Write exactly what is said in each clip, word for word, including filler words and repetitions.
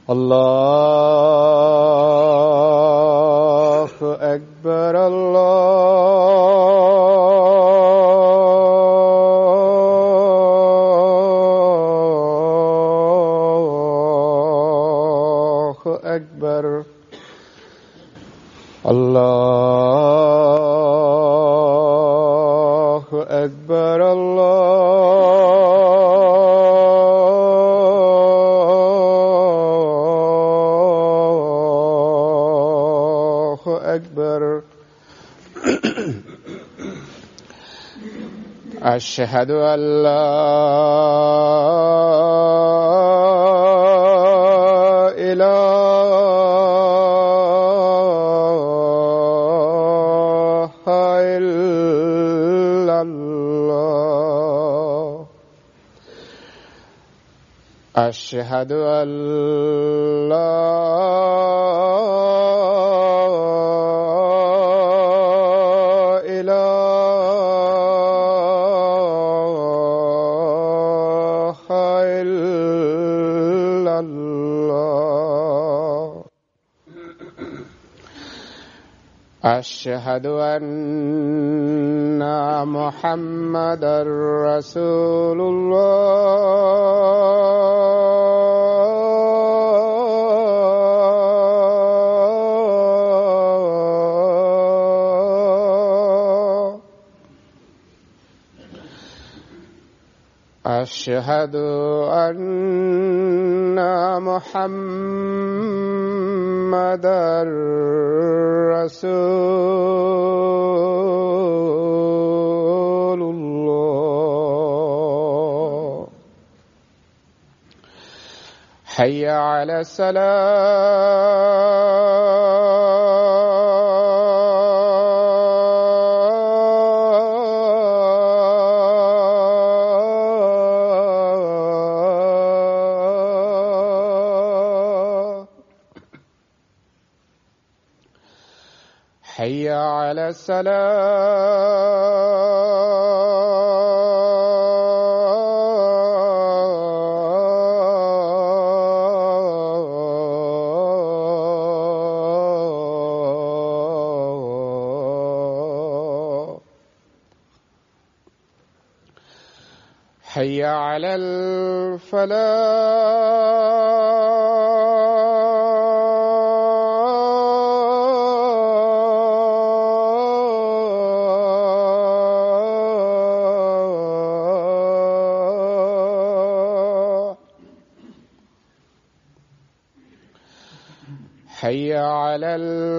الله أكبر الله أكبر الله أكبر الله أكبر. أشهد أن لا إله إلا الله. أشهد أن لا أشهد أن محمدًا رسول الله. أشهد أن محمدًا رسول الله. حي على الصلاة. حي على الصلاة. حي على الفلاح. حي على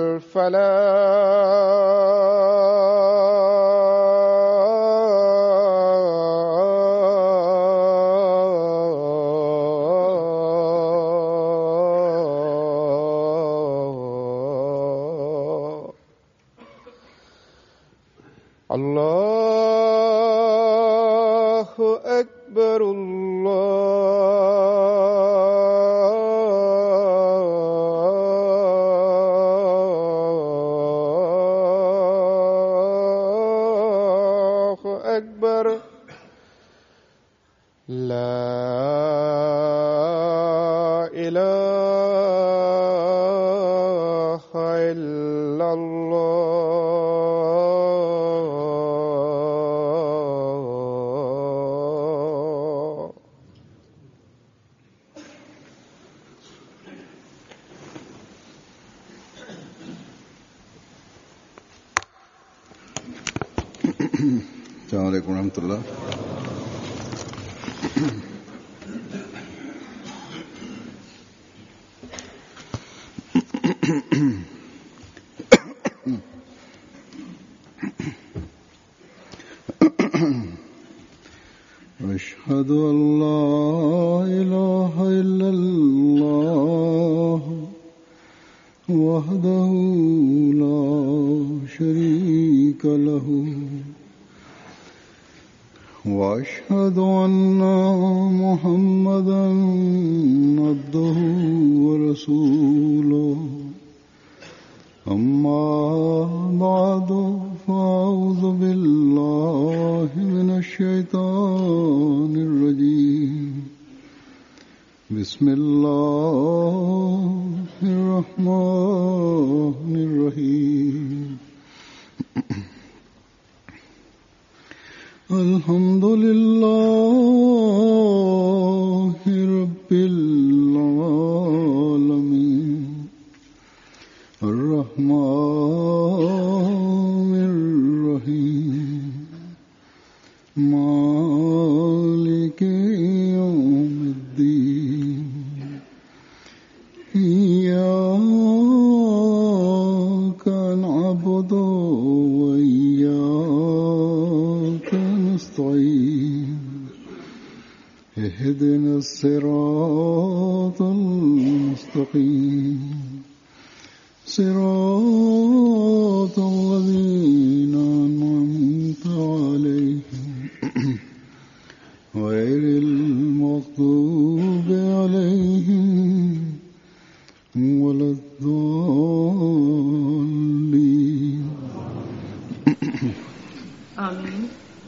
الفلاح. الله أكبر الله أكبر. لا إله إلا الله. السلام عليكم ورحمة الله. أشهد أن لا إله إلا الله وحده لا شريك له وأشهد أن محمدًا عبده ورسوله. أما بعد فأعوذ بالله من الشيطان الرجيم. بسم الله الرحيم مالك يوم الدين إياك نعبد وإياك نستعين اهدنا الصراط المستقيم صراط الذين أنعمت عليهم غير المغضوب عليهم ولا الضالين آمين.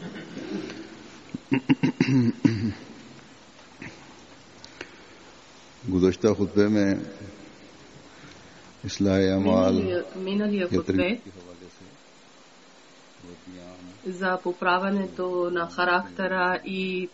गुज़श्ता खुतबे में इस्लाह अमाल Миналия хутбе за поправянето на характера и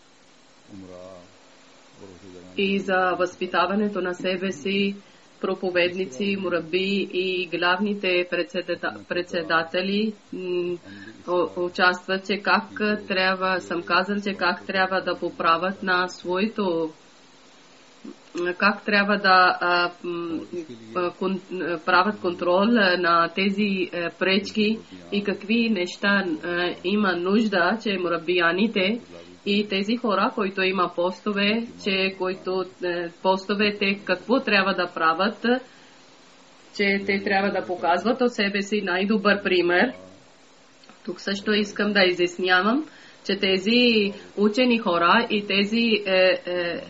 и за възпитаването на себе си, проповедници, мураби и главните председатели участват, че как трябва, съм казал, че как трябва да поправят на своето, как трябва да а, кон, правят контрол на тези а, пречки и какви неща а, има нужда, че мурабияните и тези хора, които има постове, че които а, постове, те какво трябва да правят, че те трябва да показват от себе си най-добър пример. Тук също искам да изяснявам, че тези учени хора и тези е, е,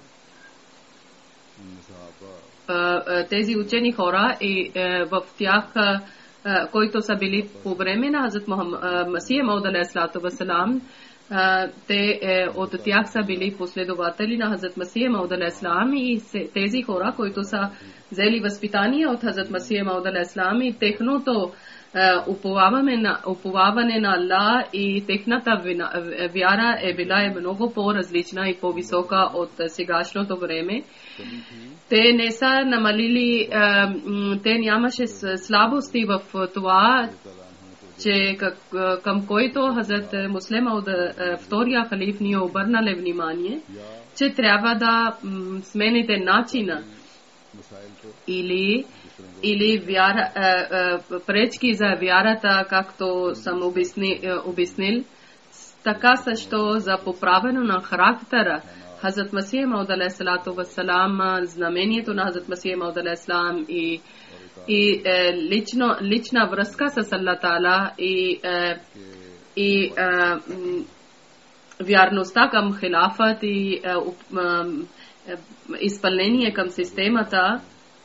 тези учени хора и е, в тях, е, които са били по време на Хазрат Масия Мауд алейхиссалату вассалам, те е, от тях са били последователи на Хазрат Масия Мауд алейхиссалам и се, тези хора, които са взели възпитание от Хазрат Масия Мауд алейхиссалам и техното уповаване на, уповаване на Аллах и техната вяра е била е много по-различна и по-висока от сегашното време. Те не са намалили, те нямаше слабости в това, че към който Хазрат Муслим Мауд втория халиф ни обърнали внимание, че трябва да смените начина или или вяра, е, е, пречки за вярата, както съм обясни, е, обяснил, така също за поправено на характера. Хазрат Масия Мауд алейхиссалату вассалам, знамението на Хазрат Масия Мауд алейхиссалам и, и е, лично, лична връзка с Аллах Таала и, е, и е, вярността към хилафът и е, е, изпълнение към системата.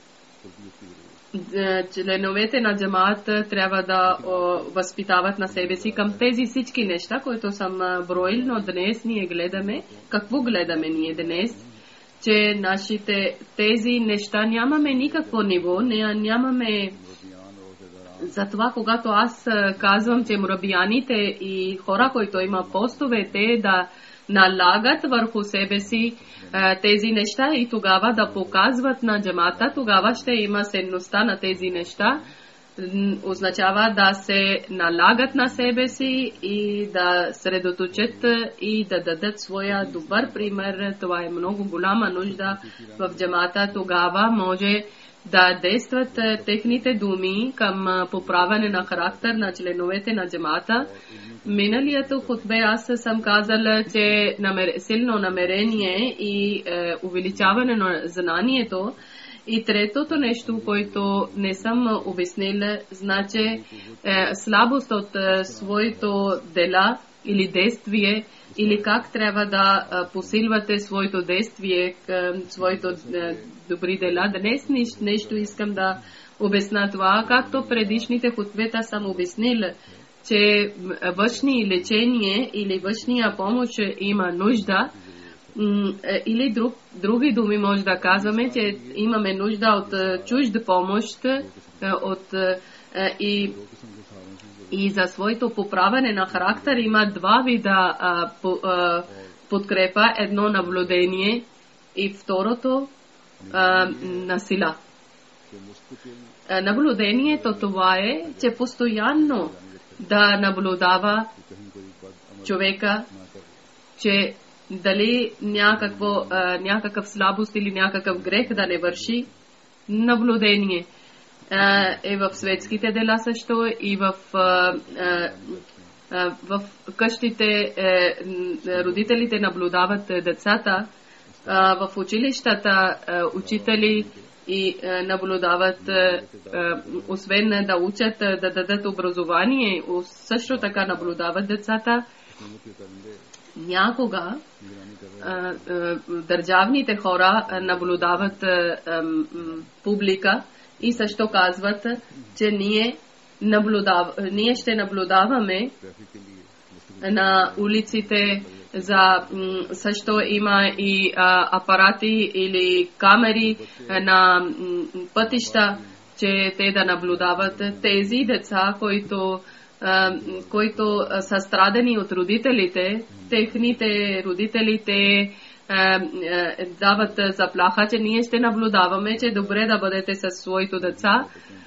Членовете на джамаат трябва да о, възпитават на себе си към тези всички неща, които съм броил, но днес ние гледаме, какво гледаме ние днес, че нашите тези неща нямаме никакво ниво, не, нямаме. Затова, когато аз казвам, че мурабияните и хора, които има постове, те да налагат върху себе си тези неща и тогава да показват на джамата, тогава ще има ценността на тези неща. Означава да се налагат на себе си и да средоточат и да дадат своя добър пример. Това е много голяма нужда в джамата. Тогава може да действат техните думи към поправяне на характер на членовете на джамата. Миналието хутбе аз съм казала, че намер... силно намерение и е, увеличаване на знанието. И третото нещо, което не съм обяснила, значи е, слабост от е, своето дела или действие, или как трябва да е, посилвате своето действие, е, своето е, добри дела. Днес нещо искам да обясна това, както предишните хутбета съм обяснила, че външни лечение или външния помощ има нужда, или друг, други думи може да казваме, че имаме нужда от чужда помощ от, и, и за своето поправяне на характер има два вида а, по, а, подкрепа, едно наблюдение и второто а, насила. наблюдението това е, че постоянно да наблюдава човека, че дали някакво, а, някакъв слабост или някакъв грех да не върши. Наблюдение а, е в светските дела също и в, а, а, в къщите а, родителите наблюдават децата, а, в училищата а, учители и а, наблюдават, а, а, освен да учат, да дадат образование, също така наблюдават децата. Някога а, а, държавните хора наблюдават а, а, публика и също казват, че ние, наблюдав... ние ще наблюдаваме на улиците, за също има и а, апарати или камери на м, пътища, че те да наблюдават тези деца, които които са страдани от родителите, техните родителите дават заплаха, че ние ще наблюдаваме, че е добре да бъдете със своите деца.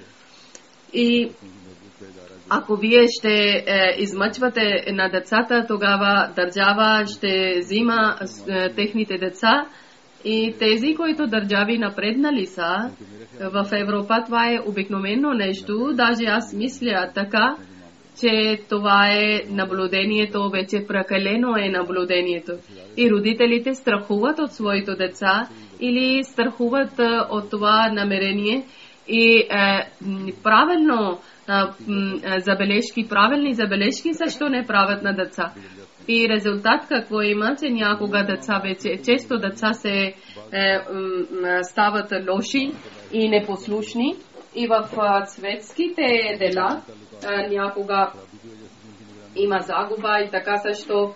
И ако вие ще измъчвате на децата, тогава държава ще взима техните деца. И тези, които държави напреднали са, в Европа това е обикновено нещо, даже аз мисля така, че това е наблюдението, вече прекалено е наблюдението. И родителите страхуват от своите деца или страхуват от това намерение и е, правилно е, забележки, правилни забележки също не правят на деца. И резултат какво има, че някога деца вече, често деца се е, е, стават лоши и непослушни. И в светските дела някога има загуба и така също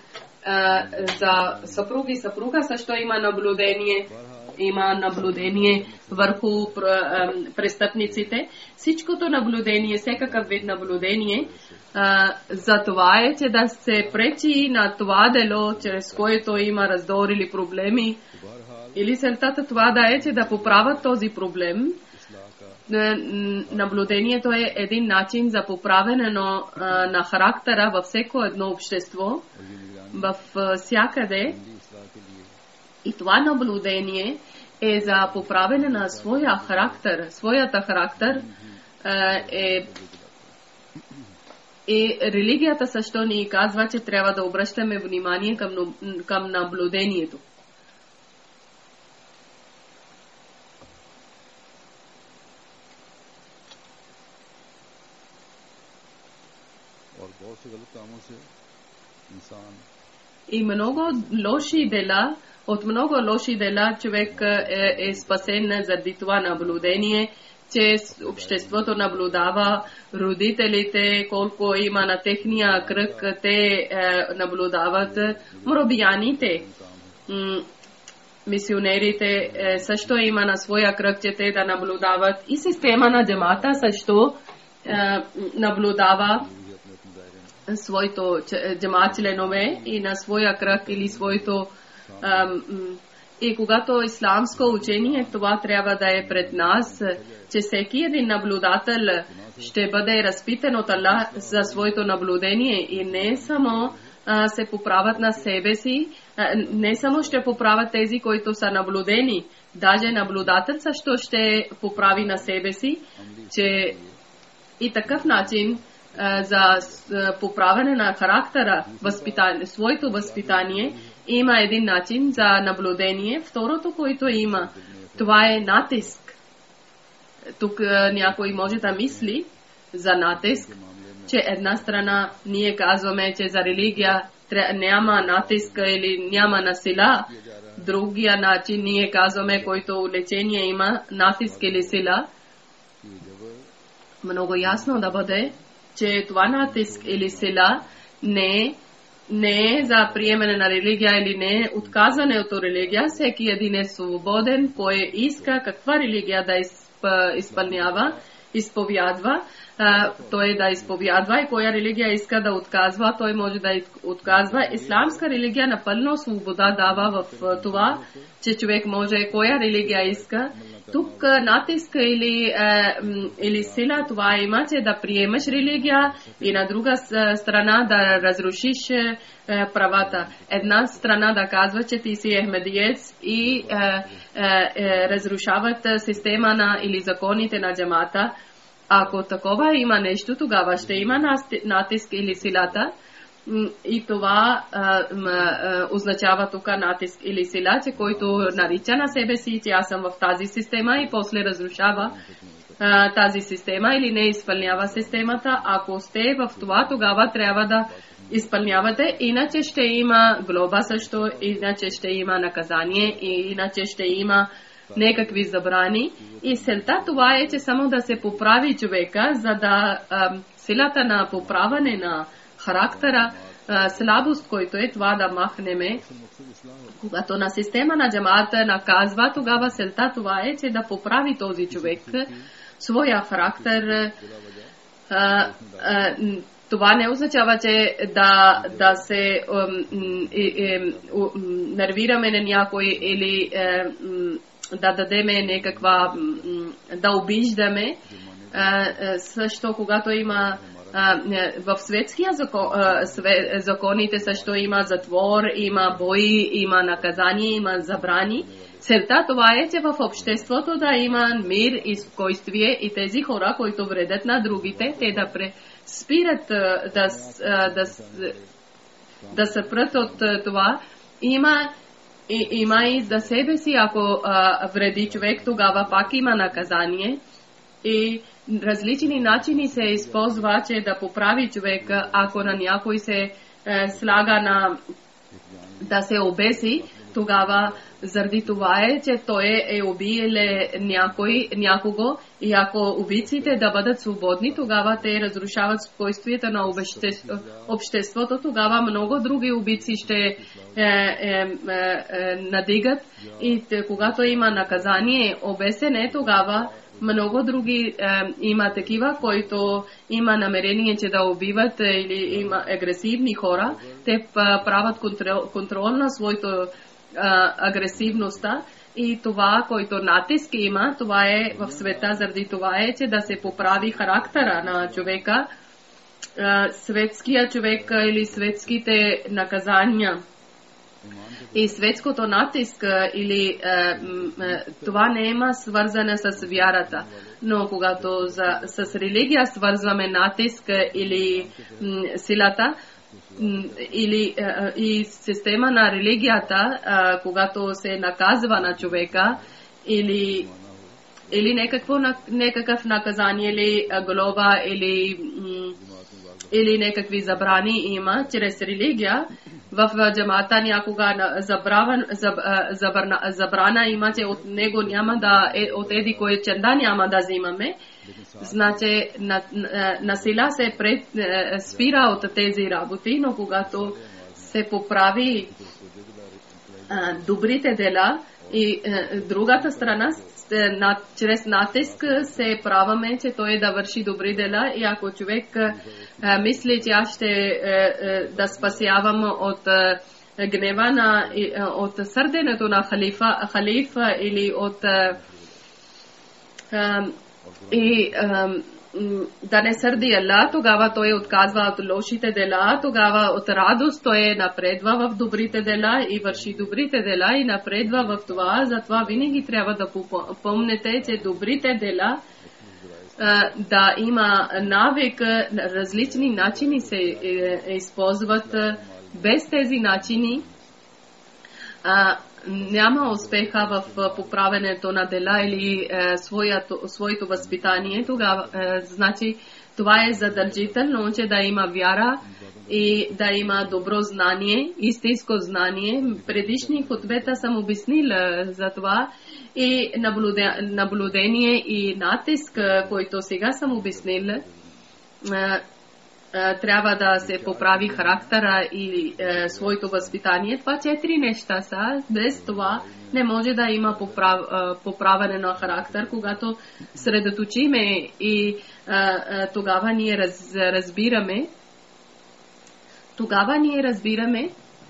за съпруги, съпруга също има наблюдение, има наблюдение върху престъпниците. Всичкото наблюдение, всекакъв вид наблюдение, за това е, че да се пречи на това дело, чрез което има раздор или проблеми, или целта това да е, че да поправят този проблем. Наблюдението е един начин за поправяне на характера във всяко едно общество, в всякъде. И това наблюдение е за поправяне на своя характер. Своята характер е и религията също ни казва, че трябва да обръщаме внимание към, към наблюдението. И много лоши дела, от много лоши дела човек е, е спасен заради това наблюдение, че обществото наблюдава родителите, колко има на техния кръг, те е, наблюдават моробияните. Мисионерите е, също има на своя кръг, че те да наблюдават. И система на джамата също е, наблюдава своето джамат членове и на своя кръг или своето. И когато исламско учение, това трябва да е пред нас, че всеки един наблюдател ще бъде разпитан от Аллах за своето наблюдение и не само а, се поправят на себе си, а, не само ще поправят тези, които са наблюдени, даже наблюдател също ще поправи на себе си, че и такъв начин а, за поправяне на характера, възпитание, своето възпитание, има един начин за наблюдение. Второто, което има, това е натиск. Тук някой може да мисли за натиск, че една страна ние казваме, че за религия няма натиск или няма насила. Другия начин ние казваме, който лечение има натиск или сила. Много ясно да бъде, че това натиск или сила не е не е за приемане на религия или не е отказване от религия. Всеки един е свободен, кой иска каква религия да изпълнява, изповядва. а, той да изповядва и коя религия иска да отказва, той може да отказва. Исламска религия напълно свобода дава в това, че човек може коя религия иска. Тук натиск или, е, или сила това има, че да приемеш религия и на друга страна да разрушиш е, правата. Една страна да казва, че ти си ехмедиец и е, е, е, разрушават система на, или законите на джамата. Ако такова има нещо, тогава ще има натиск или силата. И това а, а, означава тук натиск или сила, че който нарича на себе си, че аз съм в тази система и после разрушава а, тази система или не изпълнява системата. Ако сте в това, тогава трябва да изпълнявате, иначе ще има глоба също, иначе ще има наказание и иначе ще има някакви забрани. И целта това е, че само да се поправи човека, за да а, силата на поправане на характера, слабост, който е това да махнеме. Когато на система на джамата наказва, тогава целта това е, че да поправи този човек своя характер. Това не означава, че да, да се нервираме на някой или да дадеме някаква, да обиждаме. Също когато има в светския закон, законите също има затвор, има бои, има наказание, има забрани. Целта това е, че в обществото да има мир и спокойствие и тези хора, които вредят на другите, те да спират да, да, да се прат от това. Има, и, има и за себе си, ако а, вреди човек, тогава пак има наказание. И различни начини се използва, че да поправи човека, ако на някой се е, слага на да се обеси, тогава заради това е, че той е убил някой, някого и ако убийците да бъдат свободни, тогава те разрушават спокойствието на обществото, тогава много други убийци ще е, е, е, е, надигат и те, когато има наказание, обесене, тогава много други е, има такива, които има намерение, че да убиват е, или има агресивни хора. Те правят контрол, контрол на своето е, агресивността и това, който натиск има, това е в света, заради това е, че да се поправи характера на човека, е, светския човек или светските наказания. И светското натиск или е, е, това не има свързане с вярата. Но когато за, с религия свързваме натиск или м, силата м, или е, и система на религията, е, когато се наказва на човека или или някакво, някакъв наказание или глоба или м, или някакви забрани има чрез религия. В джамата някога забрана, забрана, забрана има, че от него няма да, от еди кой ченда няма да взимаме. Значи на, на, на сила се пред, спира от тези работи, но когато се поправи а, добрите дела и а, другата страна, на, чрез натиск се праваме, че той да върши добри дела и ако човек а, мисли, че аз ще а, а, да спасявам от а, гнева на, от сърденето на халифа, халифа или от а, а, и а, да не сърди Аллах, тогава той отказва от лошите дела, тогава от радост той напредва в добрите дела и върши добрите дела и напредва в това. Затова винаги трябва да помните, че добрите дела да има навик, различни начини се използват. Без тези начини няма успеха в поправенето на дела или е, своето, своето възпитание. Тогава, е, значи, това е задължително, че да има вяра и да има добро знание, истинско знание. Предишни хутбета съм обяснила за това и наблюдение и натиск, който сега съм обяснила. Е, трябва да се поправи характера и е, своето възпитание. Това четири неща са. Без това не може да има поправ, е, поправяне на характер, когато средоточиме и е, е, тогава ние раз, разбираме тогава ние разбираме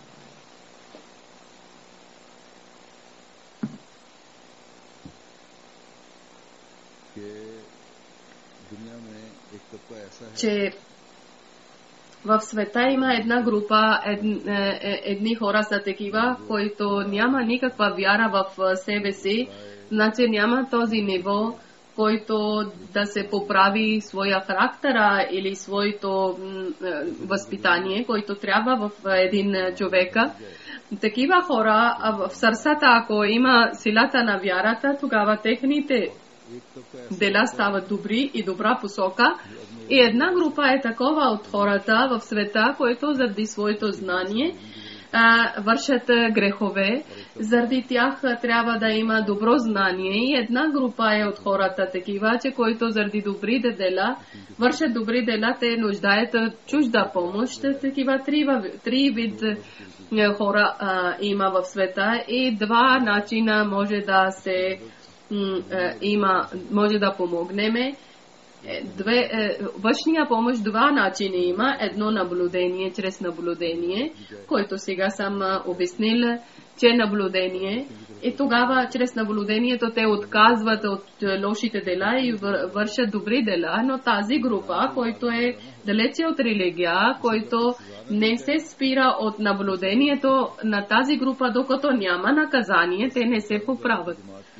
че в света има една група, ед, е, едни хора са такива, които няма никаква вяра в себе си, значи няма този ниво, който да се поправи своя характера или своето е, възпитание, който трябва в един човека. Такива хора в сърцата, ако има силата на вярата, тогава техните дела стават добри и добра посока. И една група е такова от хората в света, които заради своето знание а, вършат грехове. Заради тях трябва да има добро знание. И една група е от хората такива, че които заради добрите дела вършат добри дела, те нуждаят чужда помощ. Такива три, три вид хора а, има в света и два начина може да се м, а, има, може да помогнеме. Две, е, външния помощ два начина има. Едно наблюдение, чрез наблюдение, който сега съм обяснил, че наблюдение. И тогава, чрез наблюдението, те отказват от лошите дела и вършат добри дела, но тази група, който е далече от религия, който не се спира от наблюдението на тази група, докато няма наказание, те не се поправят.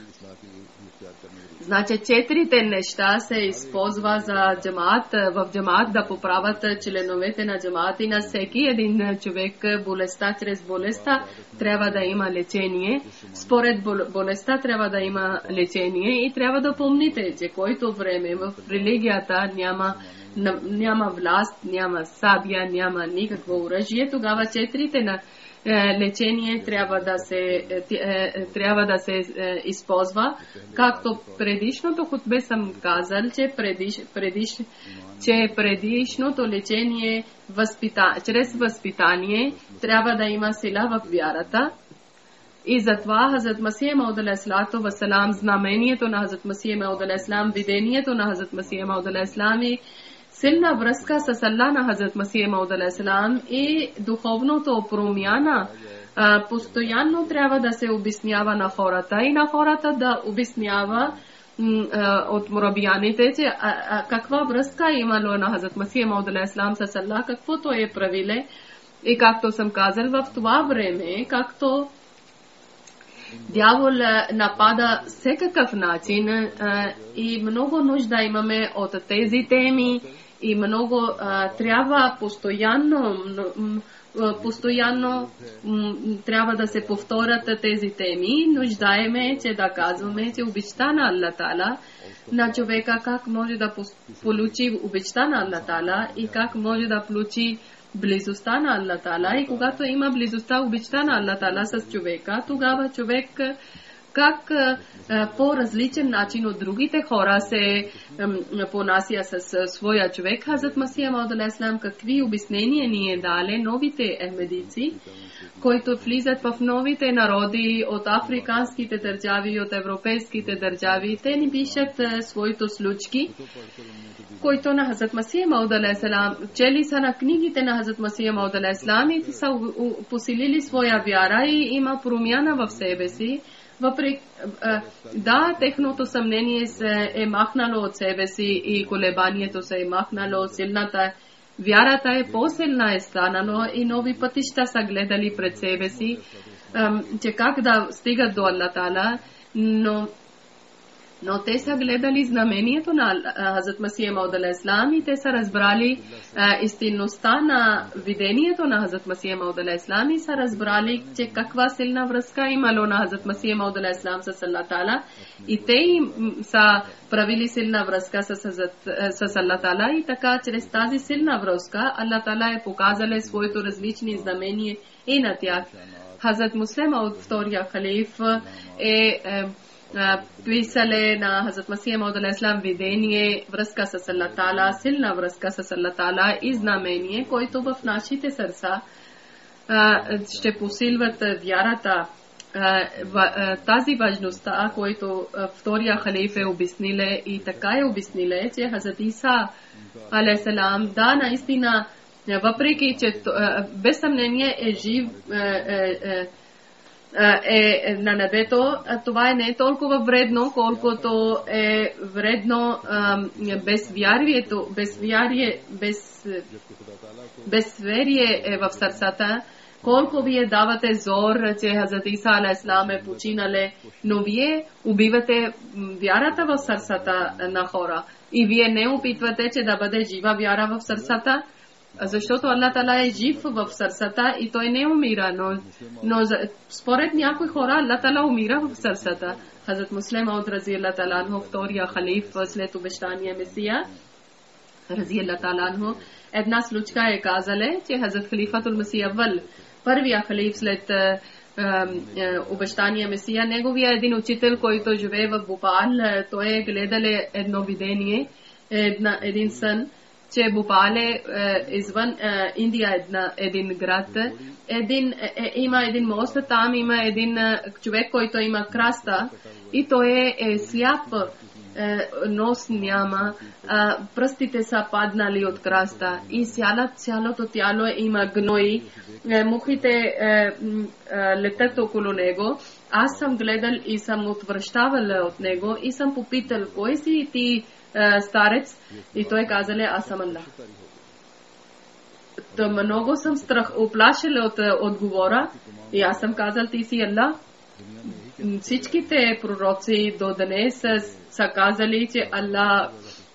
Значи четирите неща се използва за джамаат, в джамаат да поправят членовете на джамаат и на всеки един човек болестта, чрез болестта трябва да има лечение. Според болестта трябва да има лечение и трябва да помните, че който време в религията няма, няма власт, няма сабия, няма никакво оръжие, тогава четирите на лечение трябва да се, трябва да се използва. Както предишното хутбе съм казал, че, предиш, предиш, че предишното лечение възпита, чрез възпитание трябва да има сила в вярата. И затова Хазрат Масих Мауд алейхиссалату вассалам, знамението на Хазрат Масих Мауд алейхиссалам, видението на Хазрат Масих Мауд алейхиссалам и силна връзка с Аллах на Хазрат Масих Мауд алейхиссалам и духовното промяна постоянно трябва да се обяснява на хората и на хората да обяснява от мурабияните, че каква връзка имало на Хазрат Масих Мауд алейхиссалам с Аллах, каквото е правиле. И както съм казал, в това време, както дявол напада всекакъв начин и много нужда имаме от тези теми и много а, трябва постоянно, постоянно м, трябва да се повторят тези теми. Нуждаеме, че да казваме, че обичта на Аллах Таала на човека, как може да получи обичта на Аллах Таала и как може да получи близостта на Аллах Таала. И когато има близостта, обичта на Аллах Таала с човека, тогава човек как по различен начин от другите хора се понася с своя човек. Хазрат Масих Мауд алейхиссалам какви обяснения ни е дали новите ахмедици, които влизат в новите народи от африканските държави и от европейските държави. Те ни пишат своите случки, които на Хазрат Масих Мауд алейхиссалам чели са на книгите на Хазрат Масих Мауд алейхиссалам и са посилили своя вяра и има промяна в себе си. Въпреки, да, техното съмнение се е махнало от себе си и колебанието се е махнало, силната вярата е по-силна е станало и нови пътища са гледали пред себе си, че как да стигат до Аллах Таала, но Но те са гледали знамението на Хазрат Масих Мауд алейхиссалам и те са разбрали истинността на видението на Хазрат Масих Мауд алейхиссалам и са разбрали, че каква силна връзка имало на Хазрат Масих Мауд алейхиссалам с Аллах Таала и те са правили силна връзка с, с Аллах Таала и така чрез тази силна връзка Аллах Таала е показал своето различни знамения и на тях. Хазрат Муслим Мауд, втория халиф, е писале на Хазрат Масия Мауд алейхиссалам видение, връзка с Аллах Таала, силна връзка с Аллах Таала и знамение, който в нашите сърца ще посилват вярата. Тази важността, който втория халиф е обясниле и така е обясниле, че Хазрат Иса алейхиссалам, да, наистина, въпреки че без съмнение е жив, е на небето, това е не толкова вредно, колкото е вредно безвярието, безвярие, без, безверие е в сърцата. Колко вие давате зор, че Хазрат Иса алейхиссалам е починале, но вие убивате вярата в сърцата на хора. И вие не опитвате, че да бъде жива вяра в сърцата, защото Аллах Таала е жив в сърцата и той не умира, но, но според някои хора Аллах Таала умира в сърцата. Хазрат Муслим Мауд рази Аллах Таала анху, втория халиф след обещания Месия рази Аллах Таала анху, една случка е казале, че Хазрат Халифатул Масия Аввал, първия халиф след обещания Месия, неговия един учител, който живее в Бопал, той е гледале едно видение, една, един сън, че Бопал е извън Индия, една, един град. Един, е, има един мост, там има един човек, който има краста и той е, е сляп, е, нос няма, е, пръстите са паднали от краста и цяло, цялото тяло има гной, е, мухите е, е, летят около него. Аз съм гледал и съм отвръщавал от него и съм попитал, кой си ти, старец, и той казале, аз съм Аллах. То много съм страх, оплашил от отговора и аз съм казал, ти си Аллах. Всичките пророци до днес са казали, че Аллах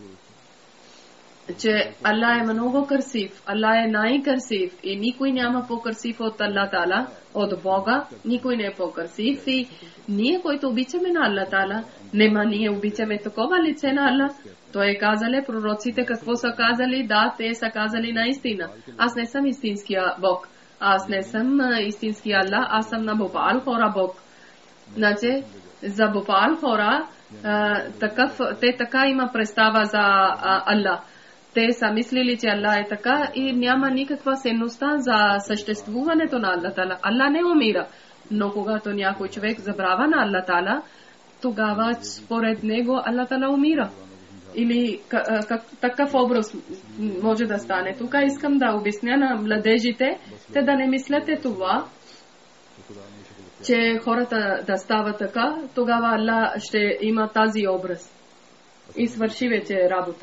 че Аллах е много красив, Аллах е най-красив и никой няма по-красив от Аллах Таала, от Бога, никой не е по-красив и ние, които обичаме на Аллах Таала, нема ние обичаме такова лице на Аллах. Той е казале, пророците какво са казали, да, те са казали наистина. Аз не съм истинския Бог, аз не съм истинския Аллах, аз съм на Бопал хора Бог. Значи, за Бопал хора, такъв, те така има представа за Аллах. Те са мислили, че Аллах е така и няма никаква ценността за съществуването на Аллах Таала. Аллах не умира, но когато някой човек забравя на Аллах Таала, тогава според него Аллах Таала умира. Или как, такъв образ може да стане. Тук искам да обясня на младежите, те да не мислете това, че хората да става така, тогава Аллах ще има тази образ. И свърши вече работа.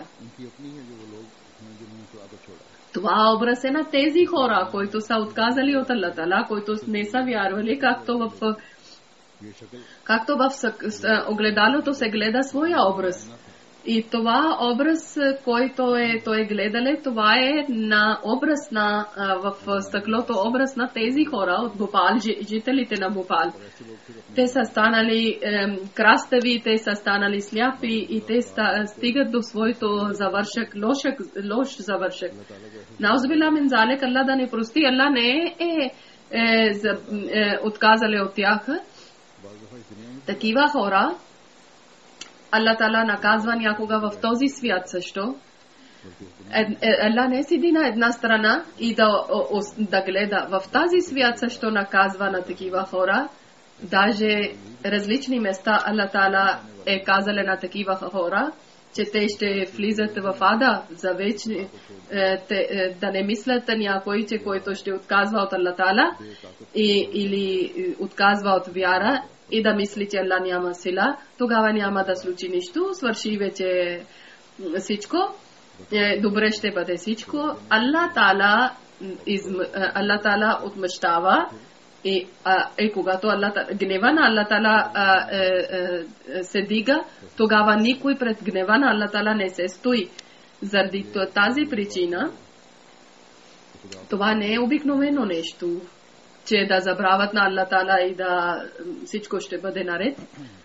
Това образ е на тези хора, които са отказали от Аллах Таала, които не са вярвали, както в както в огледалото се гледа своя образ. И това образ, който е той гледале, това е на образ на в стъклото образ на тези хора от Бопал, жителите на Бопал. Те са станали е, крастави, те са станали сляпи и те стигат до своето завършък, лошък, лош завършък. Наузбилла мин залек, Аллах да не прости, Аллах не е, е, е, е отказали от тях. Такива хора Аллах Таала наказва някога в този свят също. Аллах не седи на една страна и да, да гледа. В тази свят също наказва на такива хора. Даже различни места Аллах Таала е казали на такива хора, че те ще влизат в ада за вечни, те, да не мислят някой, че който ще отказва от Аллах Таала и, или отказва от вяра и да мисли, че Аллах няма сила, тогава няма да случи нищо, свърши вече всичко, добре ще бъде всичко. Аллах Таала, Аллах Таала отмъщава и, а, и когато Аллах, гнева на Аллах Таала се дига, тогава никой пред гнева на Аллах Таала не се стои. Заради тази причина, това не е обикновено нещо, че да забравят на Аллах Таала и да всичко ще бъде наред.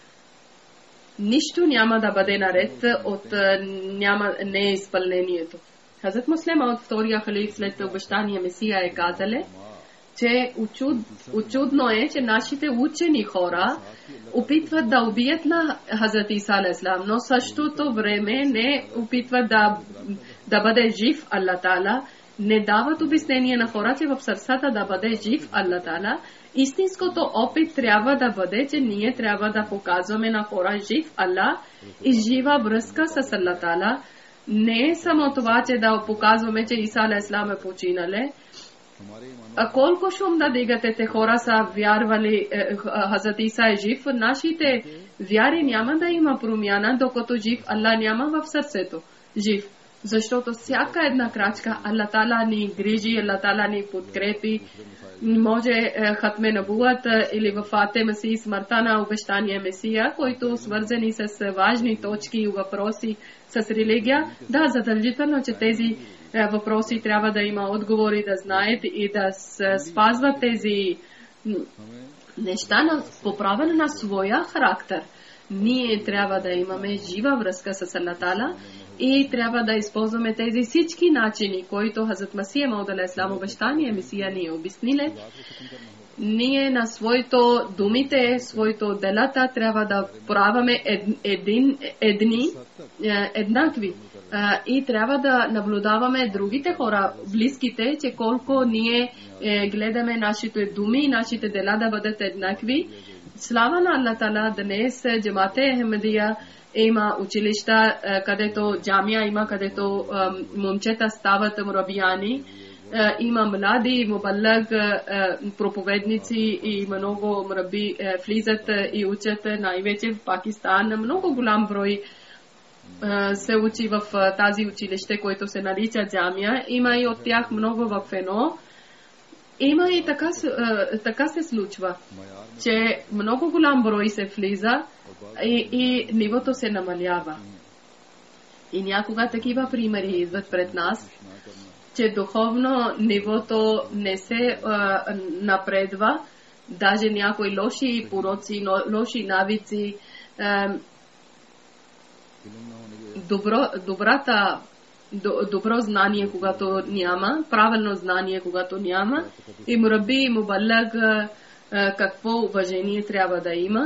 Нищо няма да бъде наред от няма неизпълнението. Хазрат Муслим от втория халиф след обещания Месия е казале, че учуд, учудно е, че нашите учени хора опитват да убият на Хазрат Иса алейхиссалам, но същото време не опитват да, да бъде жив Аллах Таала, не дават обяснение на хората в сърцата да бъде жив Аллах Таала. Истинското опит трябва да бъде, че ние трябва да показваме на хора жив Аллах и жива връзка с Аллах Таала. Не е само това, че да показваме, че Иса алейхиссалам е починале. А колко шум да дигате, те хора са вярвали е, Хазрат Иса е жив, нашите вяри няма да има промяна, докато жив Аллах няма в сърцето жив. Защото всяка една крачка Аллах Таала ни грижи, Аллах Таала ни подкрепи. Може е, хатме набуат е, или в Фатима си смъртта на обещания Месия, които свързани с важни точки и въпроси с религия. Да, задължително, че тези е, въпроси трябва да има отговори, да знаят и да спазват тези неща на поправяне на своя характер. Ние трябва да имаме жива връзка с Аллах Таала и трябва да използваме тези всички начини, които Хазрат Масия Мауд алейхиссалам обещания Месия ни е обяснили. Ние на своето думите, своето делата трябва да праваме ед, един, едни, еднакви. И трябва да наблюдаваме другите хора, близките, че колко ние е, гледаме нашите думи и нашите дела да бъдат еднакви. Слава на Аллах Таала, днес Джамате Ахмадия има училища, където джамия има, където момчета стават мурабияни. Има млади мубаллаг проповедници и много мраби влизат и учат, най-вече в Пакистан. Много голям брой се учи в тази училище, което се нарича джамия. Има и от тях много в едно. Има и така, така се случва, че много голям брой се влиза и, и нивото се намалява. И някога такива примери идват пред нас, че духовно нивото не се а, напредва, даже някои лоши пороци, лоши навици, а, добро, добрата, добро знание, когато няма, правилно знание, когато няма, и мураби и мубаллаг какво уважение трябва да има.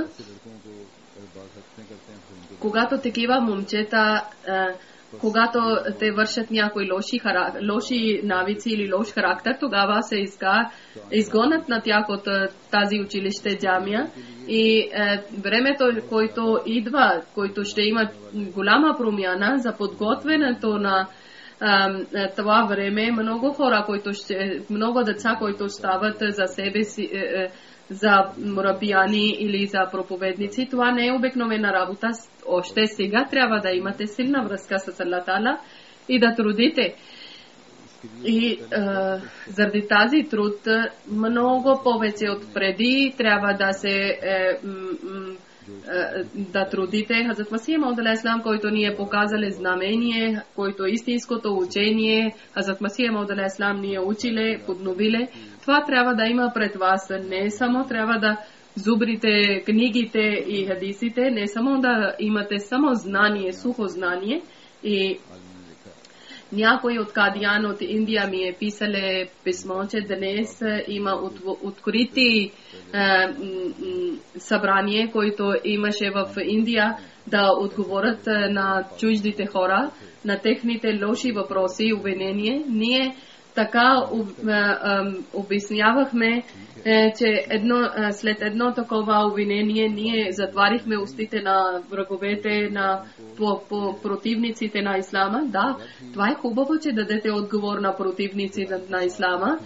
Когато такива момчета, когато те вършат някои лоши, лоши навици или лош характер, тогава се иска, изгонят на тях от тази училище джамия. И е, времето, което идва, който ще има голяма промяна за подготвянето на е, това време, много хора, които ще, много деца, които стават за себе си, е, е, за мурабияни или за проповедници, това не е обикновена работа. Още сега трябва да имате силна връзка с Аллах Таала и да трудите. И е, заради тази труд много повече от преди трябва да се е, м, м, е, да трудите. Хазрат Масия Мауд алейхиссалам, който ни е показали знамение, който е истинското учение, Хазрат Масия Мауд алейхиссалам ни е училе, подновиле. Това трябва да има пред вас. Не само трябва да зубрите книгите и хадисите, не само да имате само знание, сухо знание. И някой от Кадиян от Индия ми е писали писмо, че днес има открити е, събрание, което имаше в Индия, да отговорят на чуждите хора, на техните лоши въпроси и обвинения. Ние така обяснявахме, че едно, след едно такова обвинение ние затварихме устите на враговете, на по, по, противниците на ислама. Да, това е хубаво, че дадете отговор на противниците на ислама.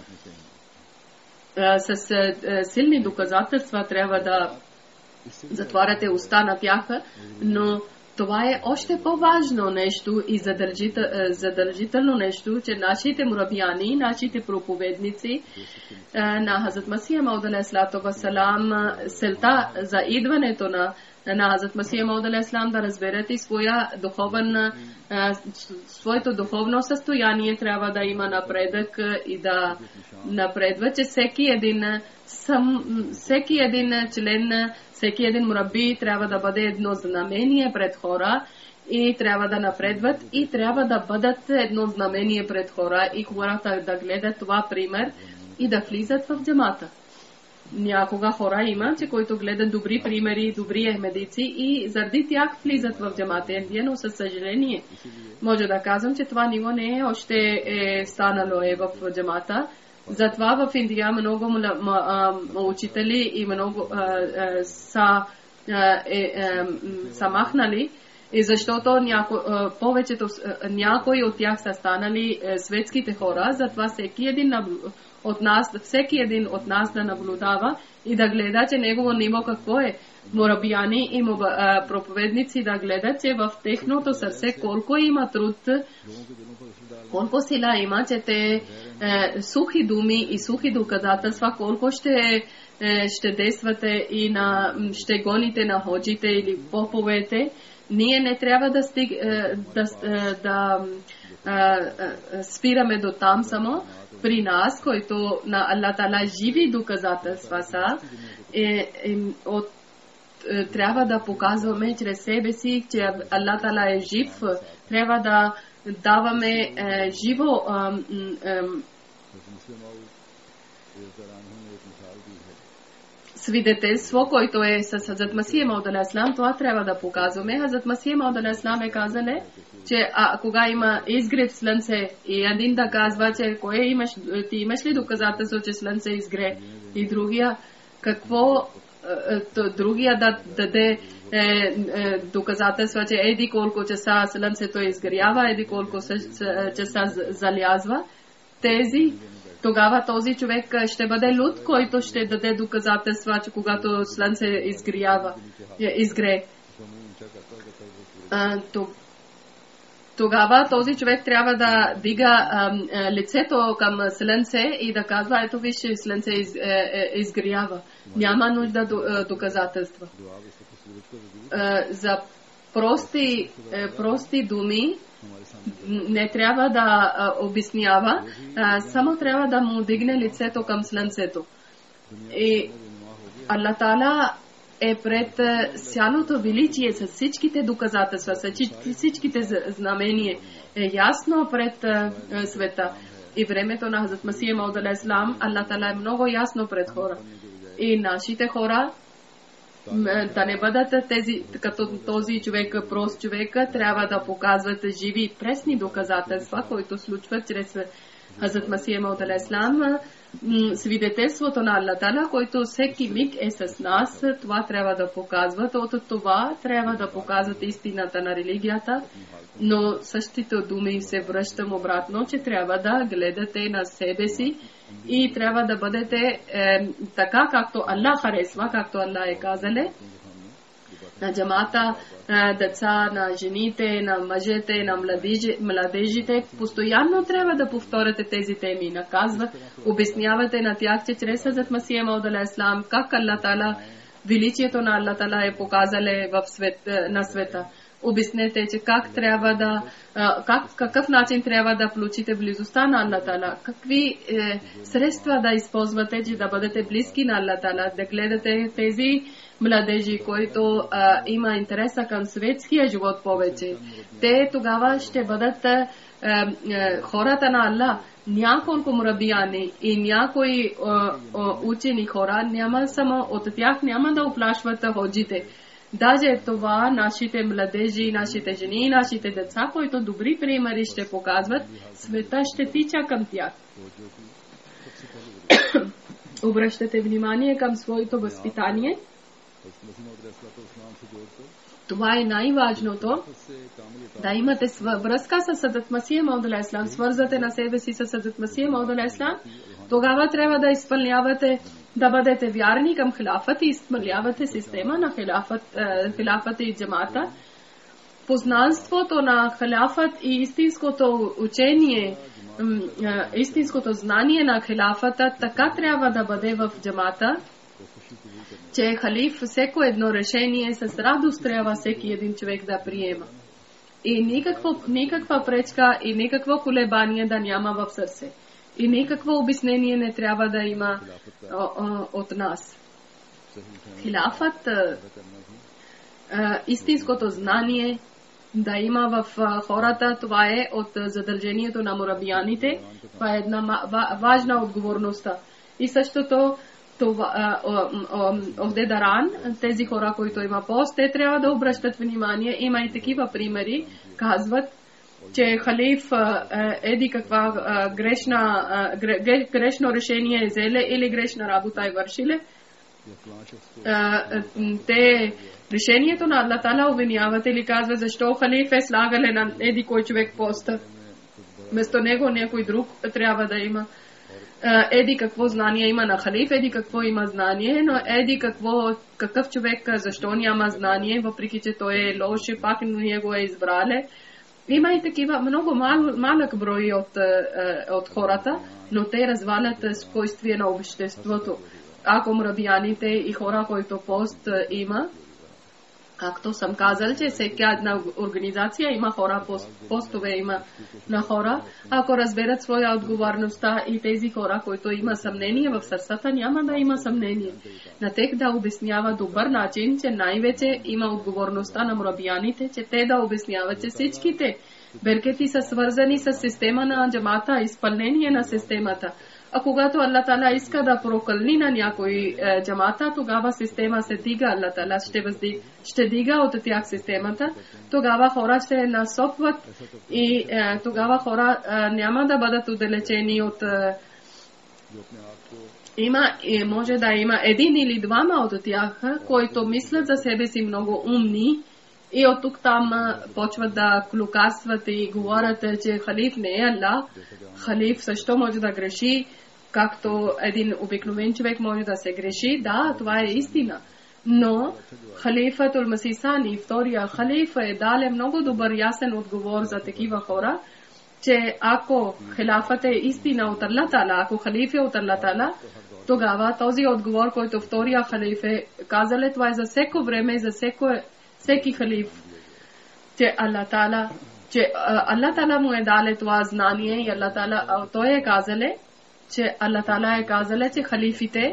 С силни доказателства трябва да затваряте уста на тях, но това е още по-важно нещо и задължително нещо, че нашите мурабияни, нашите проповедници на Хазрат Масия Мауд алейхиссалам, селта за идването на на Хазрат Масия Мауд алейхиссалам да разберете своя духовен, своето духовно състояние, трябва да има напредък и да напредва, че всеки един, сам, всеки един член, всеки един мураби трябва да бъде едно знамение пред хора и трябва да напредват и трябва да бъдат едно знамение пред хора и хората да гледат това пример и да влизат в джамата. Някога хора има, че които гледат добри примери, добри медици и заради тях влизат в джамата. Но със съжаление може да казвам, че това ниво не е още е станало е в джамата. Затова в Индия много учители и много са са махнали, и защото няко, повечето някои от тях са станали светските хора. Затова всеки един от нас, всеки един от нас да наблюдава и да гледа, че негово ниво какво е. Морабияни и проповедници да гледат, че в техното сърце колко има труд, колко сила има, че те е, сухи думи и сухи доказателства, колко ще, е, ще действате и на, ще гоните на ходжите или поповете. Ние не трябва да, стиг, е, да, е, да е, спираме до там само. При нас, който на Аллах Тала живи доказателства са, е, е, от, е, трябва да показваме чрез себе си, че Аллах Тала е жив. Трябва да даваме е, живо е, е, свидетелство, който е с Хазрат Масих Мауд алейхи салам. Това трябва да показваме. Хазрат Масих Мауд алейхи салам е казале, че а, кога има изгрев слънце и един да казва, че кое имаш, ти имаш ли доказателство, че слънце изгре, и другия какво то, другия да даде е, е, доказателства, че еди колко часа слънцето изгрява, еди колко часа залязва. Тези тогава този човек ще бъде луд, който ще даде доказателства, че когато слънце изгрява, изгре. А, то, тогава този човек трябва да дига а, лицето към слънце и да казва, ето виж, слънце из, е, е, изгрява. Няма нужда до доказателства. А, за прости, е, прости думи не трябва да а, обяснява, а, само трябва да му дигне лицето към слънцето. И Аллах Тала е пред цялото величие с всичките доказателства, с всичките знамения. Е ясно пред а, света. И времето на Хазрат Масих Мауд алейхи салам, Аллах Тала е много ясно пред хора. И нашите хора да не бъдат тези, като този човек, прост човек, трябва да показват живи и пресни доказателства, които случват чрез Хазрат Масих Мауд алейхи салам. Свидетелството на Аллах Тала, който всеки миг е с нас, това трябва да показват. От това трябва да показват истината на религията, но същите думи се връщам обратно, че трябва да гледате на себе си и трябва да бъдете е, така, както Аллах харесва, както Аллах е казале. На джамата, на деца, на жените, на мъжете, на младежи, младежите, постоянно трябва да повторяте тези теми. Наказва, обяснявате на тях, че чрез Хазрат Масих Мауд алейхи салам, как Аллах Тала, величието на Аллах Тала е показале в свет, на света. Обяснете, че как трябва да, как, какъв начин трябва да получите близостта на Аллах Тала, какви е, средства да използвате, че да бъдете близки на Аллах Тала, да гледате тези младежи, които а, има интереса към светския живот повече. Те тогава ще бъдат а, а, хората на Аллах. Няколко мурабияни и някои а, а, учени хора, няма само от тях няма да оплашват ходжите. Даже това нашите младежи, нашите жени, нашите деца, които добри примери ще показват, света ще тича към тях. Обръщате внимание към своето възпитание. Това е най-важното. Да имате връзка с Хазрат Масих Мауд алейхи салам, свързвате на себе си с Хазрат Масих Мауд алейхи салам. Тогава трябва да изпълнявате, да бъдете вярни към хилафът и изпълнявате система на хилафът, хилафът и джамата. Познанството на хилафът и истинското учение, истинското знание на хилафата така трябва да бъде в джамата, че халиф всеко едно решение с радост трябва всеки един човек да приема. И никакво, никаква пречка и никакво колебание да няма в сърце. И никакво обяснение не трябва да има о, о, от нас. Хилафът, истинското знание да има в хората, това е от задължението на мурабияните, това е една важна отговорността. И същото това, Овде Даран, тези хора, които има пост, те трябва да обръщат внимание. Има и такива примери, казват, че халиф еди каква грешна, грешно решение е взеле или грешна работа е вършиле. Те решението на Аллах Таала обвиняват или казва защо халиф е слагале на еди кой човек поста. Вместо него някой друг трябва да има. Еди какво знание има на халиф, еди какво има знание, но еди какво, какъв човек защо няма знание, въпреки че той е лош, пак ние го е избрали. Има и такива много мал, малък брой от, от хората, но те развалят спокойствие на обществото. Ако мрабияните и хора, които пост има, както съм казал, че всяка една организация има хора, пост, постове има на хора, ако разберат своя отговорността и тези хора, които има съмнение в сърцата, няма да има съмнение. На тех да обяснява добър начин, че най-вече има отговорността на мрабияните, че те да обясняват, че всичките беркети са свързани с система на джамата, изпълнение на системата. А когато Аллах Таала иска да прокълни на някой е, джамата, тогава система се дига, Аллах Таала ще, възди, ще дига от тях системата, тогава хора ще насопват и е, тогава хора е, няма да бъдат отдалечени от... Е, има, и може да има един или двама от тях, които мислят за себе си много умни и от тук там почват да клюкарстват и говорят, че халиф не е Аллах. Халиф също може да греши, както един обикновен човек може да се греши. Да, това е истина. Но халифатул Масисани, втория халиф, е дал много добър ясен отговор за такива хора, че ако хилафът е истина от Аллах Таала, ако халиф е от Аллах Таала, тогава този отговор, който втория халиф е казал, това е за всеко време, за всеко, всеки халиф, че Аллах Таала, че Аллах Таала му е дал това знание и Аллах Таала, той е казал, че Аллах Таала е казал, че халифите,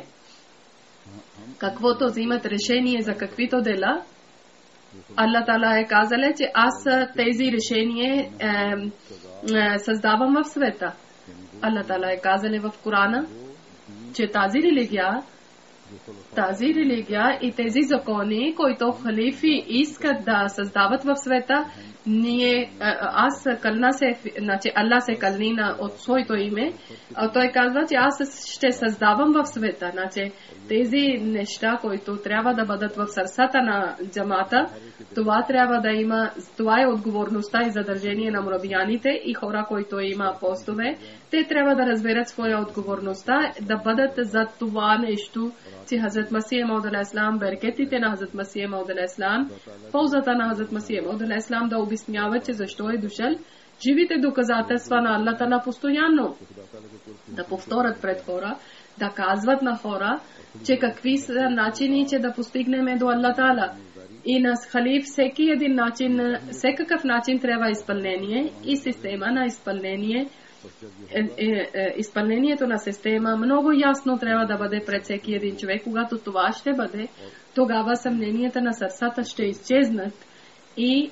каквото взимат решение за каквито дела, Аллах Таала е казал, че аз тези решения е, е, създавам в света. Аллах Таала е казал в Корана, че тази религия, тази религия и тези закони, които халифи искат да създават в света, ние, аз кълна се, значи Аллах се кълни на от своето име, а той казва, че аз ще създавам в света. Значи тези неща, които трябва да бъдат в сърцата на джамата, това трябва да има, това е отговорността и задължение на мурабияните и хора, които има постове. Те трябва да разберат своя отговорността, да бъдат за това нещо, че Хазрат Масия Мауд алейхиссалам, беркетите на Хазрат Масия Мауд алейхиссалам, ползата на Хазрат Масия Мауд алейхиссалам да обясняват, че защо е дошъл. Живите доказателства на Аллах Таала постоянно да повторят пред хора, да казват на хора, че какви са начини, че да постигнем до Аллах Таала. И на халиф всеки един начин, всекакъв начин трябва изпълнение и система на изпълнение. Е, е, е, изпълнението на система много ясно трябва да бъде пред всеки един човек. Когато това ще бъде, тогава съмненията на сърцата ще изчезнат и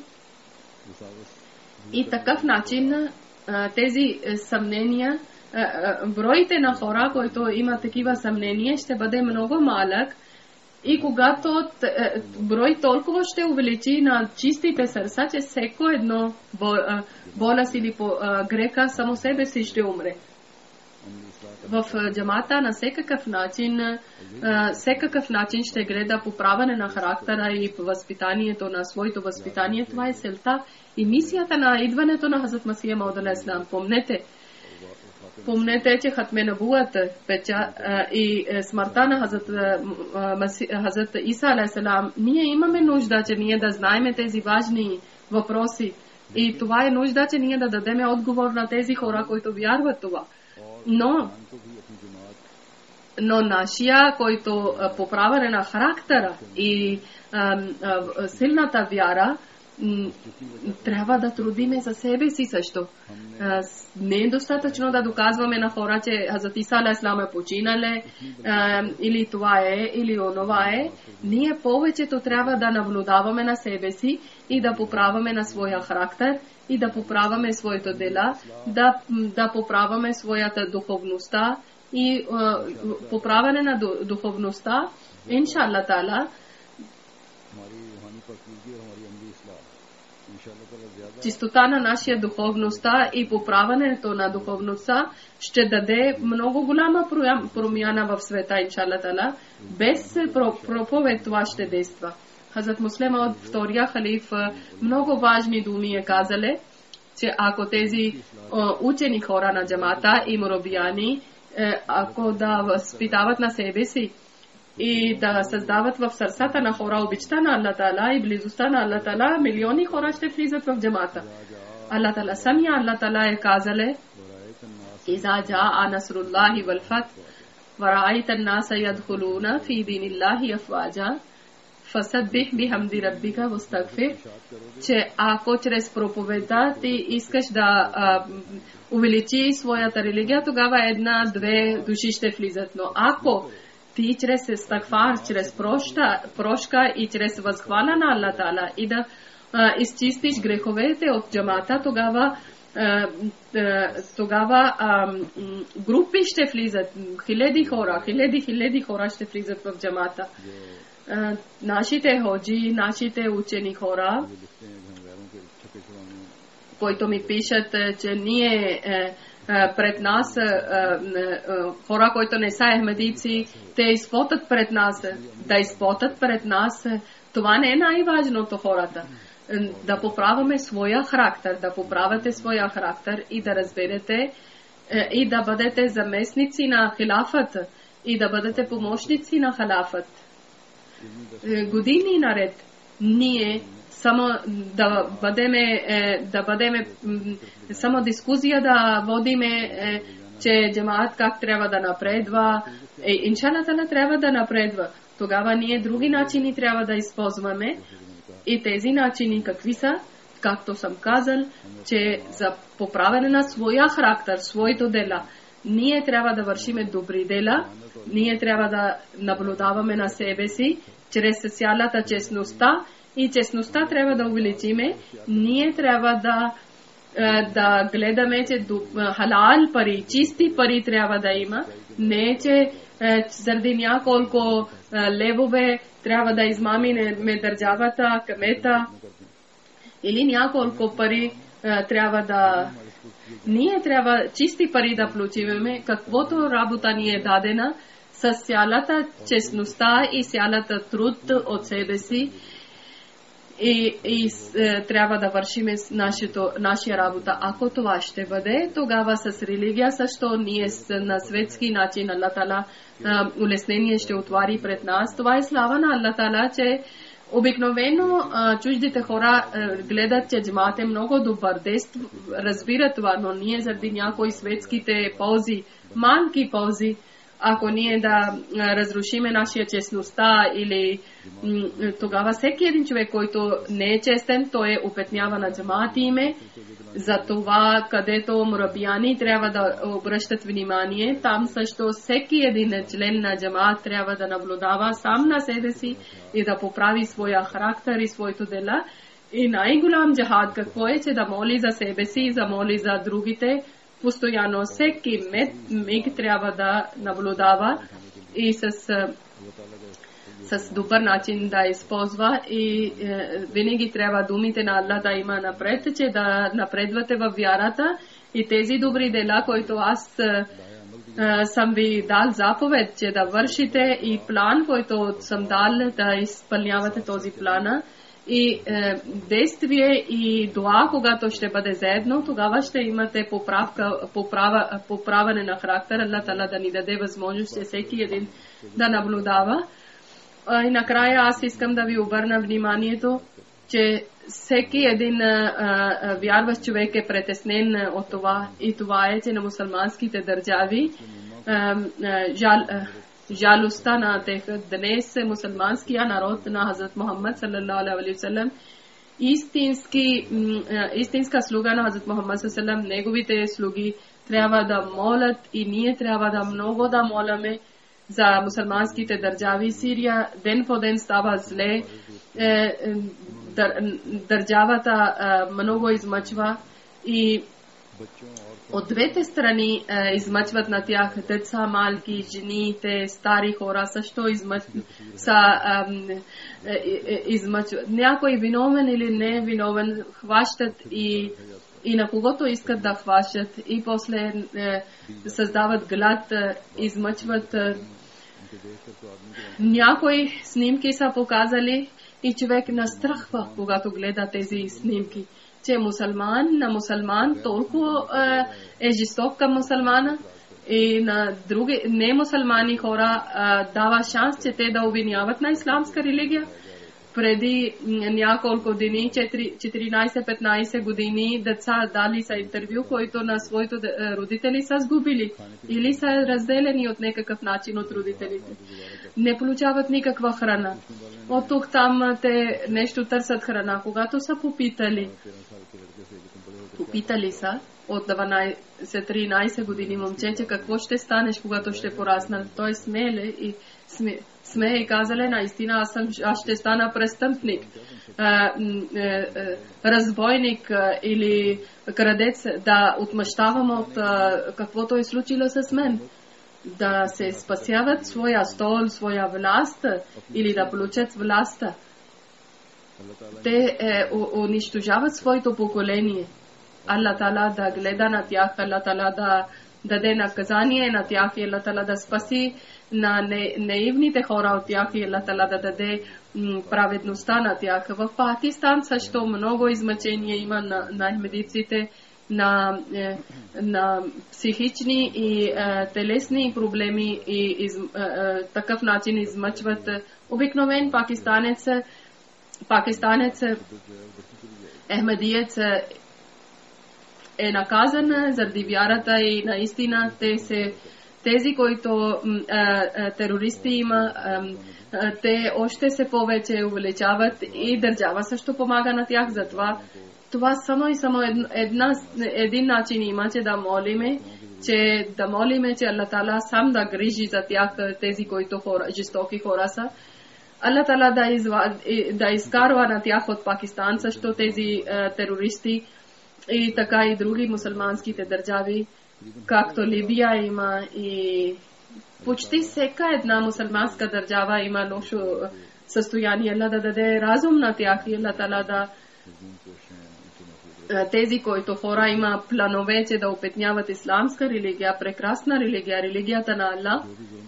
и такъв начин тези съмнения, броите на хора, които имат такива съмнения, ще бъде много малък. И когато брой толкова ще увеличи на чистите сърца, че всеко едно болест или греха само себе си ще умре. В джамата на всекакъв начин, всекакъв начин ще гледа поправяне на характера и възпитанието на своето възпитание. Това е целта и мисията на идването на Хазрат Масия Мауд алейхиссалам. Помнете, Помнете, че Хатме Набуат и смъртта на Хазрат Иса алейхиссалам, ние имаме нужда, че ние да знаем тези важни въпроси. И това е нужда, че ние да дадем отговор на тези хора, които вярват това. Но, но нашия, който поправяне на характера и а, а, силната вяра, трябва да трудиме за себе си също. Не е достатъчно да доказваме на хора, че Хазрат Иса алейхи салам е починале, или това е, или онова е. Ние повечето трябва да наблюдаваме на себе си и да поправяме на своя характер и да поправяме своите дела, да, да поправяме своята духовността и поправяне на духовността, иншалла таала, чистота на нашия духовността и поправянето на духовността ще даде много голяма промяна в света, иншалла таала. Без проповед това ще действа. Хазрат Муслема от втория халиф много важни думи е казале, че ако тези учени хора на джамата и муробияни, ако да възпитават на себе си и да създават в сърцата на хора обичта на Аллах Таала и близостта на Аллах Таала, милиони хора ще влизат в джамата. Аллах Таала самия Аллах Таала е казале: "Иза джаа насруллахи вал фат ва раайта ан-наса ядхулуна фи диниллахи афваджа фасаббих бихамди раббика вастагфир", че ако чрез проповедта ти искаш да а, увеличи своята религия, тогава една-две души ще влизат. Но ако ти чрез стагфар, чрез прошка, прошка и чрез възхвала на Аллах Таала и да а, изчистиш греховете от джамата, тогава а, а, тогава а, групи ще влизат, хиляди хора, хиляди, хиляди хора ще влизат в джамата. А, нашите ходжи, нашите учени хора, които ми пишат, че ние е, пред нас хора, които не са ахмедици, те изпотат пред нас, да изпотат пред нас. Това не е най-важното хората. Да поправяме своя характер, да поправяте своя характер и да разберете и да бъдете заместници на хилафът и да бъдете помощници на хилафът. Години наред ние само да бъдеме, да бъдеме само дискусия да водиме, че джамаат как трябва да напредва. Иншалла таала трябва да напредва. Тогава ние други начини трябва да използваме. И тези начини какви са? Както съм казал, че за поправяне на своя характер, своето дела, ние трябва да вършиме добри дела, ние трябва да наблюдаваме на себе си, чрез цялата честността, и честността трябва да увеличиме. Ние трябва да, да гледаме, че халал пари, чисти пари трябва да има. Не, че заради няколко левове трябва да измамиме държавата, кмета, или няколко пари трябва да... Ние трябва чисти пари да получиме, каквото работа ни е дадена, с цялата честността и цялата труд от себе си. И, и е, трябва да вършим нашето, нашия работа. Ако това ще бъде, тогава с религия също ние на светски начин Аллах Таала улеснение ще отвори пред нас. Това е слава на Аллах Таала, че обикновено а, чуждите хора а, гледат, че джамаат е много добър, действ, разбират това, но ние заради някои светските ползи, малки ползи, ако ние да разрушиме нашия честността или м, тогава всеки един човек, който не е честен, той е опетнява на джамаат име. За това, където мурабияни трябва да обръщат внимание, там също всеки един член на джамаат трябва да наблюдава сам на себе си и да поправи своя характер и своето дела. И най-голям джахад какво е, че да моли за себе си, да моли за другите. Постоянно всеки миг трябва да наблюдава и с, с добър начин да използва и е, винаги трябва думите на Аллах да има напред, че да напредвате във вярата и тези добри дела, които аз е, е, съм ви дал заповед, че да вършите и план, който съм дал да изпълнявате този плана. И е, действие и дуа, когато ще бъде заедно, тогава ще имате поправка, поправа, поправане на характер. Аллах Таала да ни даде възможност, че всеки един да наблюдава. И накрая аз искам да ви обърна вниманието, че всеки един а, а, вярващ човек е притеснен от това. И това е, че на мусулманските държави а, а, жал, а, жалостта на тех днес мусулманския народ на Хазрат Мухаммад саллалаху алейхи ва саллям Истински, истинска слуга на Хазрат Мухаммад саллаллаху алейхи ва саллям, неговите слуги трябва да молят и ние трябва да много да моляме за мусулманските държави. Сирия ден по ден става зле, държавата много измъчва и от двете страни измъчват на тях деца, малки, жените, стари хора също измъчват, са измъчват. Някой виновен или не виновен хващат и и на когото искат да хващат и после е, създават глад, е, измъчват. Е. Някои снимки са показали и човек настрахва, когато гледа тези снимки, че мусулман на мусулман толкова е, е жесток към мусулмана и на други не мусулмани хора е, дава шанс, че те да обвиняват на исламска религия. Преди няколко дни, четиринайсет-петнайсет години, деца дали са интервю, които на своите родители са сгубили или са разделени от някакъв начин от родителите. Не получават никаква храна. От тук там те нещо търсят храна. Когато са попитали, попитали са от дванайсет-тринайсет години момчече, какво ще станеш, когато ще порасна. Той смеле и смеле. Сме и казали, наистина аз, съм, аз ще стана престъпник, разбойник или крадец, да отмъщавам от каквото е случило с мен. Да се спасяват своя стол, своя власт или да получат властта. Те е, унищожават своето поколение. Аллах Тала да гледа на тях, Аллах Тала да даде наказание на тях и Аллах Тала да спаси на наивните хора от тях и Аллах Тала да даде праведността на тях. В Пакистан също много измъчения има на, на ахмедиците, на, е, на психични и е, телесни проблеми и из, е, е, такъв начин измъчват. Обикновен пакистанец, пакистанец ахмедиец е наказан заради вярата и наистина те се тези, които терористи има, те още се повече увеличават и държава също помага на тях. Затова това само и само една, един начин има, че да молиме, че да молиме, че Аллах Тала сам да грижи за тях, тези, които хора, жестоки хора са. Аллах Тала да, изва, да изкарва на тях от Пакистан също тези терористи и така и други мусулманските държави, както Либия има и почти всяка една мусулманска държава има лошо състояние. Аллах да даде разум на тях и Аллах Тала да тези, които хора има планове, че да опетняват исламска религия, прекрасна религия, религията на Аллах.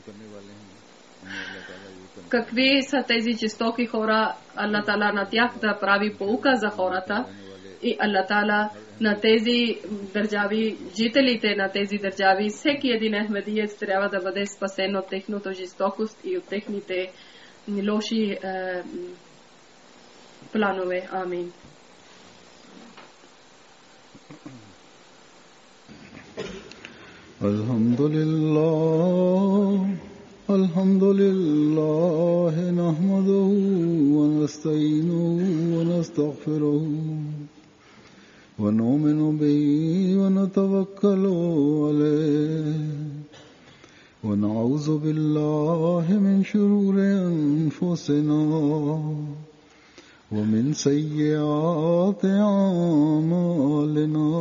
Какви са тези жестоки хора, Аллах Тала на тях да прави поука за хората и Аллах Тала на тези държави, жителите на тези държави, всеки един ахмедиец трябва да бъде спасен от техното жестокост и от техните лоши е, планове. Амин. Alhamdulillah, alhamdulillah, nahmaduhu wa nasta'inuhu wa nastaghfiruhu. ونؤمن به ونتوكل عليه ونعوذ بالله من شرور أنفسنا ومن سيئات أعمالنا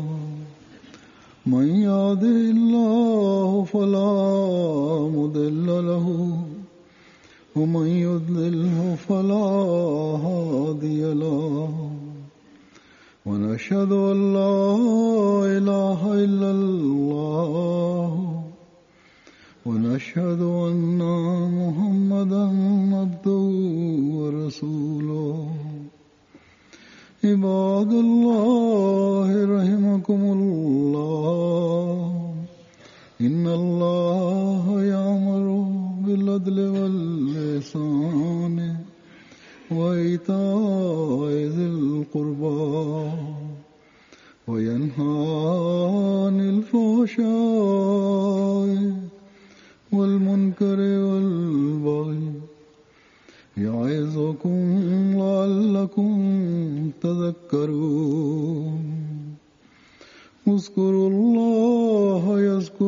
من يهده الله فلا مضل له ومن يضلله فلا هادي له ونشهد أن لا إله إلا الله ونشهد أن محمدا عبده ورسوله عباد الله رحمكم الله إن الله يأمر بالعدل والإحسان وإيتاء ذي القربى وينهى عن الفحشاء والمنكر والبغي يعظكم لعلكم تذكرون اذكروا الله يذكركم